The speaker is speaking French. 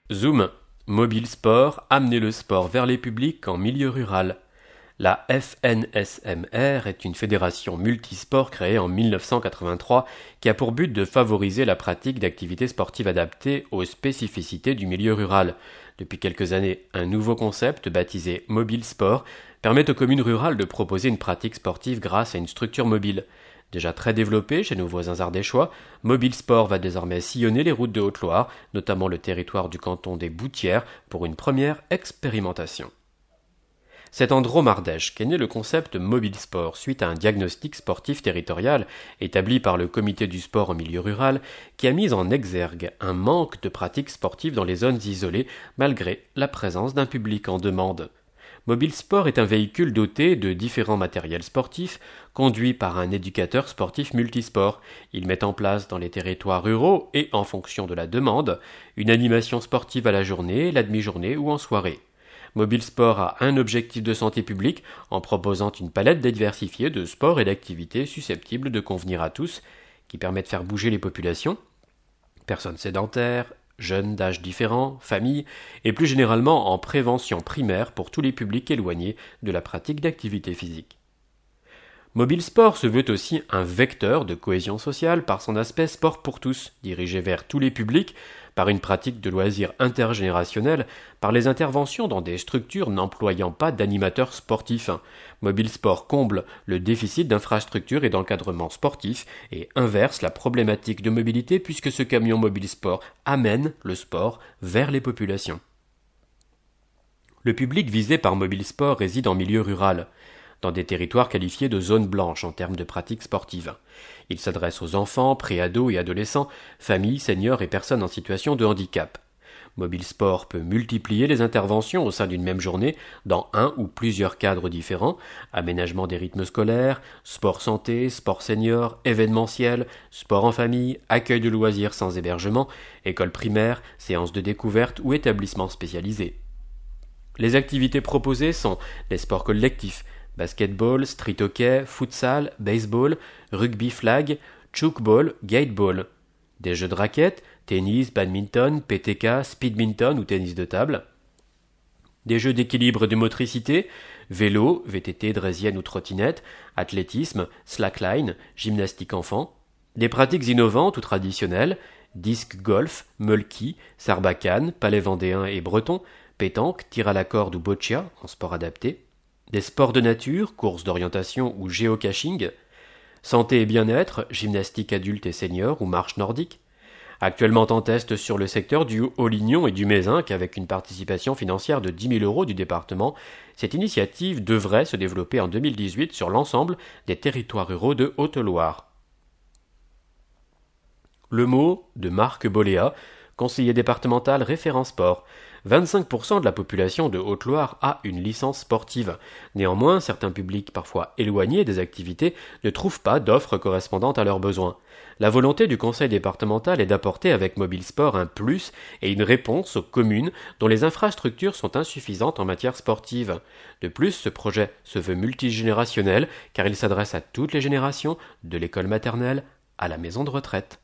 Zoom, Mobile Sport, amener le sport vers les publics en milieu rural. La FNSMR est une fédération multisport créée en 1983 qui a pour but de favoriser la pratique d'activités sportives adaptées aux spécificités du milieu rural. Depuis quelques années, un nouveau concept baptisé Mobile Sport permet aux communes rurales de proposer une pratique sportive grâce à une structure mobile. Déjà très développé chez nos voisins ardéchois, Mobile Sport va désormais sillonner les routes de Haute-Loire, notamment le territoire du canton des Boutières, pour une première expérimentation. C'est en Drôme-Ardèche qu'est né le concept Mobile Sport suite à un diagnostic sportif territorial établi par le comité du sport en milieu rural qui a mis en exergue un manque de pratiques sportives dans les zones isolées malgré la présence d'un public en demande. Mobile Sport est un véhicule doté de différents matériels sportifs, conduit par un éducateur sportif multisport. Il met en place dans les territoires ruraux et en fonction de la demande, une animation sportive à la journée, la demi-journée ou en soirée. Mobile Sport a un objectif de santé publique en proposant une palette diversifiée de sports et d'activités susceptibles de convenir à tous, qui permet de faire bouger les populations, personnes sédentaires, jeunes d'âges différents, familles, et plus généralement en prévention primaire pour tous les publics éloignés de la pratique d'activité physique. Mobile Sport se veut aussi un vecteur de cohésion sociale par son aspect sport pour tous, dirigé vers tous les publics, par une pratique de loisirs intergénérationnels, par les interventions dans des structures n'employant pas d'animateurs sportifs. Mobile Sport comble le déficit d'infrastructures et d'encadrement sportif et inverse la problématique de mobilité puisque ce camion Mobile Sport amène le sport vers les populations. Le public visé par Mobile Sport réside en milieu rural, dans des territoires qualifiés de zones blanches en termes de pratiques sportives. Il s'adresse aux enfants, pré-ados et adolescents, familles, seniors et personnes en situation de handicap. Mobile Sport peut multiplier les interventions au sein d'une même journée dans un ou plusieurs cadres différents, aménagement des rythmes scolaires, sport santé, sport senior, événementiel, sport en famille, accueil de loisirs sans hébergement, école primaire, séances de découverte ou établissements spécialisés. Les activités proposées sont les sports collectifs, basketball, street hockey, futsal, baseball, rugby flag, tchoukball, gateball. Des jeux de raquettes, tennis, badminton, PTK, speedminton ou tennis de table. Des jeux d'équilibre et de motricité, vélo, VTT, draisienne ou trottinette, athlétisme, slackline, gymnastique enfant. Des pratiques innovantes ou traditionnelles, disque golf, mulky, sarbacane, palais vendéen et breton, pétanque, tir à la corde ou boccia en sport adapté. Des sports de nature, courses d'orientation ou géocaching, santé et bien-être, gymnastique adulte et senior ou marche nordique. Actuellement en test sur le secteur du Haut-Lignon et du Mézenc avec une participation financière de 10 000 € du département, cette initiative devrait se développer en 2018 sur l'ensemble des territoires ruraux de Haute-Loire. Le mot de Marc Boléa, conseiller départemental référent sport. 25% de la population de Haute-Loire a une licence sportive. Néanmoins, certains publics parfois éloignés des activités ne trouvent pas d'offres correspondantes à leurs besoins. La volonté du conseil départemental est d'apporter avec Mobile Sport un plus et une réponse aux communes dont les infrastructures sont insuffisantes en matière sportive. De plus, ce projet se veut multigénérationnel car il s'adresse à toutes les générations, de l'école maternelle à la maison de retraite.